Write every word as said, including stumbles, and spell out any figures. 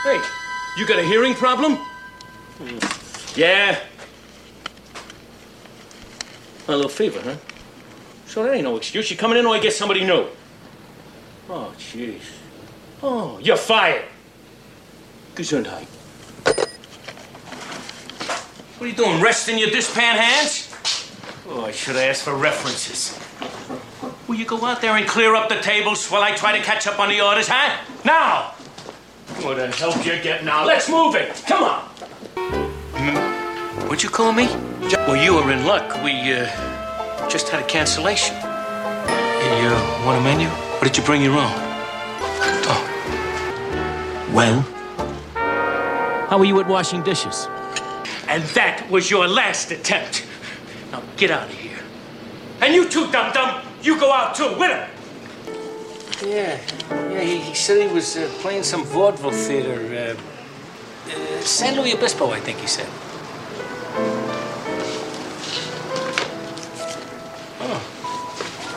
Hey, you got a hearing problem? Yeah. A little fever, huh? So that ain't no excuse. You coming in or I get somebody new? Oh, jeez. Oh, you're fired. Gesundheit. What are you doing, resting your dishpan hands? Oh, I should have asked for references. Will you go out there and clear up the tables while I try to catch up on the orders, huh? Now! What the hell you get now? Let's move it! Come on! What'd you call me? Well, you were in luck. We, uh, just had a cancellation. You, uh, want a menu? Or did you bring your own? Oh. Well? How were you at washing dishes? And that was your last attempt. Now get out of here. And you too, dum-dum, you go out too, with him. Yeah, yeah, he, he said he was uh, playing some vaudeville theater. Uh, uh, San Luis Obispo, I think he said.